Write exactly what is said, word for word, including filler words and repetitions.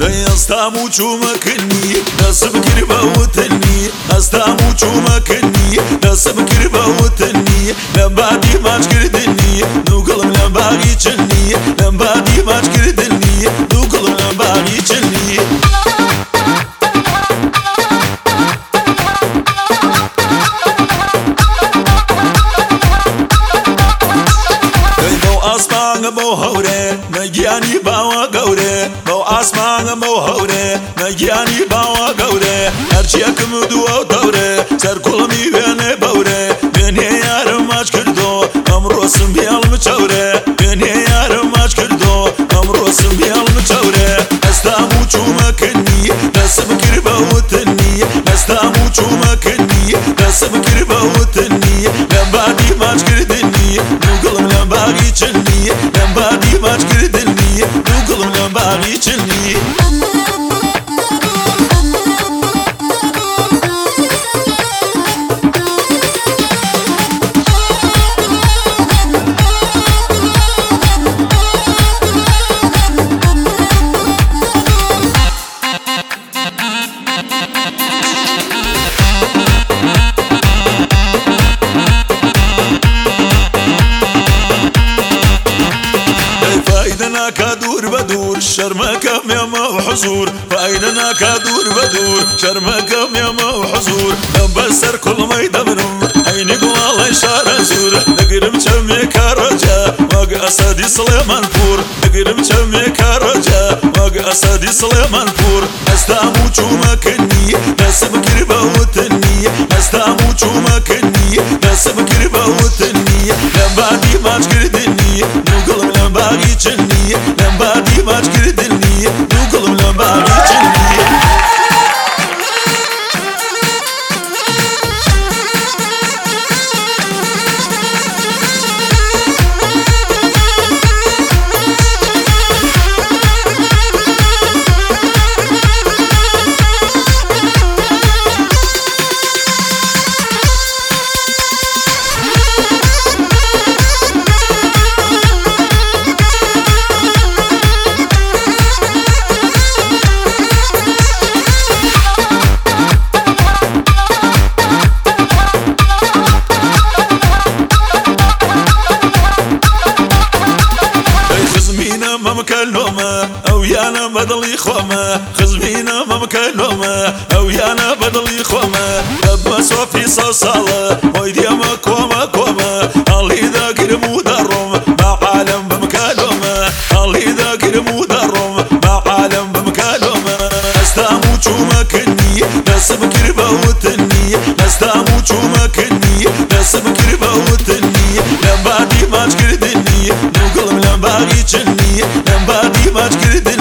استامو چومکنی دست بگیر باوتنی استامو چومکنی دست بگیر باوتنی لبادی ماچ کردنی نوگلم لباگی چنی لبادی ماچ کردنی نوگلم لباگی چنی بو هوره نگیانی باوا گوره بو آسمان بو هوره نگیانی باوا گوره هرچی کم دو دوره سر کلمی بینه بوره بینه یارم ماچ کردو امروز بیال مچوره بینه یارم ماچ کردو امروز بیال مچوره استامو چومکنی دست بگیر باوتنی استامو چومکنی دست بگیر باوتنی لبادی ماچ کردنی نوگلم لباگی چنی لبادی ماچ کردنی نوگلم لباگی چنی فايدنا كدور بدور شرمكم يا ما حزور فايدنا كدور بدور شرمكم يا ما حزور بسر كل ما يدبرم عيني والله شار زور نقرم شمي كرجا واق اسدي سليمان فور نقرم شمي كرجا واق اسدي سليمان فور استامو چومکني ناس بكر باوتني استامو چومکني ناس بكر باوتني لبادي ماچ كردني نوگلم لباگی چنی لبادی ماچ کردنی نوگلم لباگی چنی ما مكلومة أو يانا بدلي خومة خزمينا ما مكلومة أو يانا بدلي خومة لما صوفي صاصالة ويدي ما كومة كومة اللي ذاكر مدرم مع عالم بمكلومة اللي ذاكر مدرم مع عالم بمكلومة استامو چومکني ناس بكر باوتني استامو چومکني ناس بكر باوتني لبادي ماچ كردني نوگلم لباگی چنی لبادی ماچ کردنی